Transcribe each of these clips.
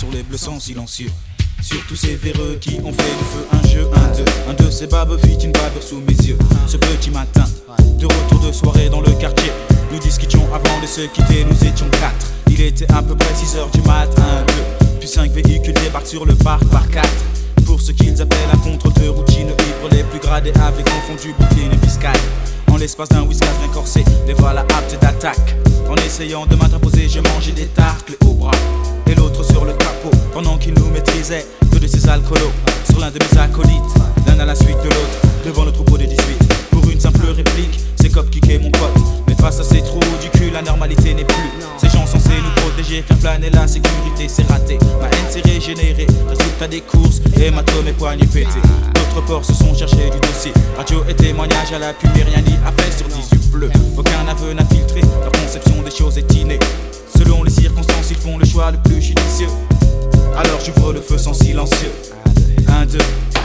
sur les bleus sans silencieux. Sur tous ces véreux qui ont fait du feu un jeu, un de ces babes fit une bavure sous mes yeux. Ce petit matin, de retour de soirée dans le quartier, nous discutions avant de se quitter, nous étions 4. Il était à peu près 6h du matin, 1, 2, puis 5 véhicules débarquent sur le parc par 4. Pour ce qu'ils appellent un contrôle de routine, ivres les plus gradés avaient confondu bouteille et biscaille. En l'espace d'un whiskas bien corsé, les voilà aptes d'attaque. En essayant de m'interposer, je mangeais des tarcles au bras et l'autre sur le capot, pendant qu'il nous maîtrisait, deux de ces alcoolos sur l'un de mes acolytes, l'un à la suite de l'autre, devant le troupeau des 18. Pour une simple réplique, c'est cop kické mon pote. Mais face à ces trous du cul, la normalité n'est plus. Ces gens censés nous protéger, faire planer la sécurité, c'est raté. Ma haine s'est régénérée, résultat des courses, hématomes et poignets pétés. D'autres porcs se sont cherchés du dossier, radio et témoignage à la pub, mais rien n'y a fait sur 18 bleus. Aucun aveu n'a filtré, leur conception des choses est innée. Selon les circonstances, ils font le choix le plus judicieux. Alors j'ouvre le feu sans silencieux. 1, 2.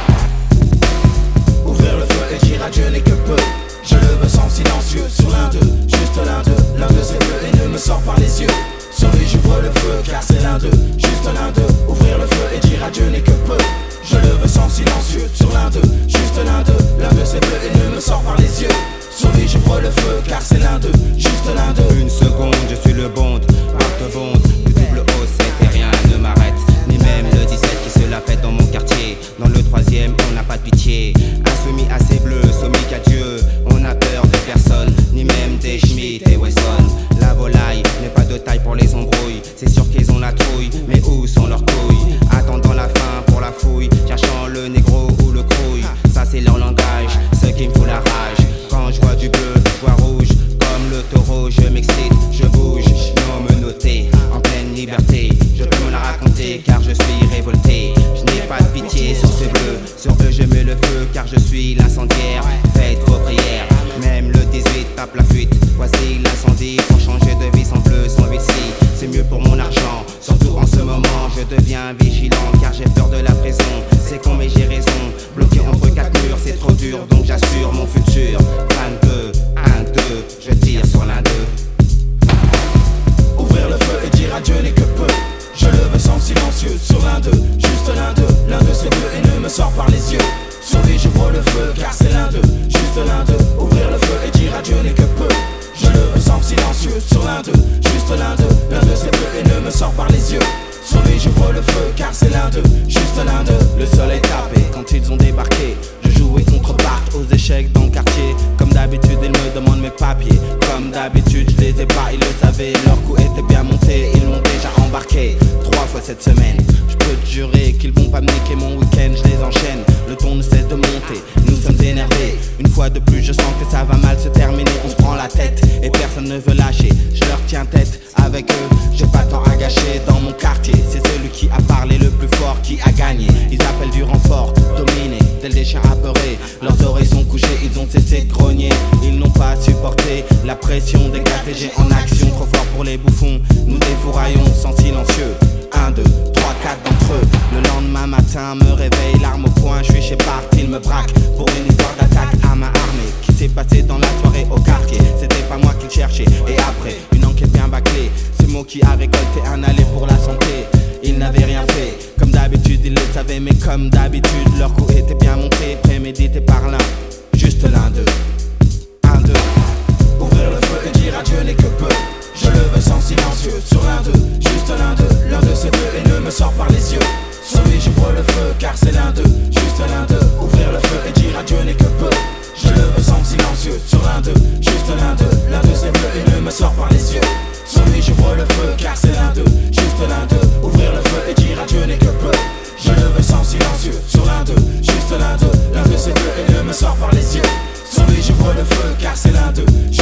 Ouvrir le feu et dire adieu n'est que peu. Je le veux sans silencieux. Sur l'un d'eux, juste l'un d'eux. L'un de ses bleus et ne me sort par les yeux. Sur lui j'ouvre le feu car c'est l'un d'eux, juste l'un d'eux. Ouvrir le feu et dire adieu n'est que peu. Je le veux sans silencieux. Sur l'un d'eux, juste l'un d'eux. L'un de ses bleus et ne me sort par les yeux. Sur lui j'ouvre le feu car c'est l'un d'eux, juste l'un d'eux. Une seconde, je suis le bond, porte-bonde. Le double O, c'est rien ne m'arrête. Ni même le 17 qui se la pète dans mon quartier. Dans le 3ème, on n'a pas de pitié. Insoumis assez bleu, soumis qu'à Dieu. On a peur de personne, ni même des Schmitt et Wesson. La volaille n'est pas de taille pour les embrouilles. C'est sûr qu'ils ont la trouille, mais où sont leurs couilles? Attendant la fin pour la fouille, cherchant le négro ou le crouille. Ça c'est leur langage, ce qui me fout la rage. Quand je vois du bleu, je vois rouge. Comme le taureau, je m'excite, je bouge. Non me noter, en pleine liberté. Je peux me la raconter car je suis révolté. Je n'ai pas de pitié sur ces bleus. Sur eux je mets le feu car je suis l'incendiaire. Faites vos prières, même le 18 tape la fuite. Voici l'incendie pour changer de vie sans bleu, sans vici. C'est mieux pour mon argent, surtout en ce moment. Je deviens vigilant car j'ai peur de la prison. C'est con mais j'ai raison. Bloqué entre 4 murs, c'est trop dur donc j'assure mon futur. 22, 1, 2, je tire sur l'un d'eux. Ouvrir le feu et dire adieu n'est que peu. Je le veux sans silencieux. Sur l'un d'eux, juste l'un d'eux. L'un de ses bleus et ne me sort par les yeux. Sur lui j'ouvre le feu car c'est l'un d'eux, juste l'un d'eux. Ouvrir le feu et dire adieu n'est que peu. Je le veux sans silencieux. Sur l'un d'eux, juste l'un d'eux. L'un de ses bleus et ne me sort par les yeux. Sur lui j'ouvre le feu car c'est l'un d'eux, juste l'un d'eux. Le soleil tapé quand ils ont débarqué. Je jouais contre Bart aux échecs dans le quartier. Comme d'habitude ils me demandent mes papiers. Comme d'habitude je les ai pas, ils le savaient. Leur coup était bien monté, ils m'ont déjà embarqué 3 fois cette semaine. Je peux te jurer qu'ils vont pas me niquer mon week-end. Je les enchaîne, le ton ne cesse de monter. Nous sommes énervés, une fois de plus je sens que ça va mal se terminer. On se prend la tête et personne ne veut lâcher. Je leur tiens tête, avec eux j'ai pas de temps à gâcher. Dans mon quartier c'est celui qui a parlé le plus fort qui a gagné. Ils appellent du renfort, dominé, tels des chiens apeurés. Leurs oreilles sont couchées, ils ont cessé de grogner. Ils n'ont pas supporté la pression des KTG en action. Trop fort pour les bouffons, nous défouraillons sans silencieux. 1, 2, 3, 4 d'entre eux. Le lendemain matin me réveille, l'arme au poing, je suis chez Bart, il me braque pour une histoire d'attaque à main armée qui s'est passée dans la soirée au quartier. C'était pas moi qui le cherchais et après une enquête bien bâclée, c'est moi qui a récolté un aller pour la santé. Ils n'avaient rien fait, comme d'habitude ils le savaient, mais comme d'habitude leur coup était bien monté, prémédité par l'un, juste l'un d'eux. 1, 2. Ouvrir le feu et dire adieu n'est que peu. Je le veux sans silencieux. Sur l'un d'eux, juste l'un d'eux. L'un de ses bleus et ne me sort par les yeux. Sur lui j'ouvre le feu car c'est l'un d'eux, juste l'un d'eux. Ouvrir le feu et dire adieu n'est que peu. Je le veux sans silencieux. Sur l'un d'eux, juste l'un d'eux. L'un de ses bleus et ne me sort par les yeux. Sur lui j'ouvre le feu car c'est l'un d'eux, juste l'un d'eux. Ouvrir le feu et dire adieu n'est que peu. Je le veux sans silencieux. Sur l'un d'eux, juste l'un d'eux. L'un de ses bleus et ne me sort par les yeux. Sur lui j'ouvre le feu car c'est l'un d'eux.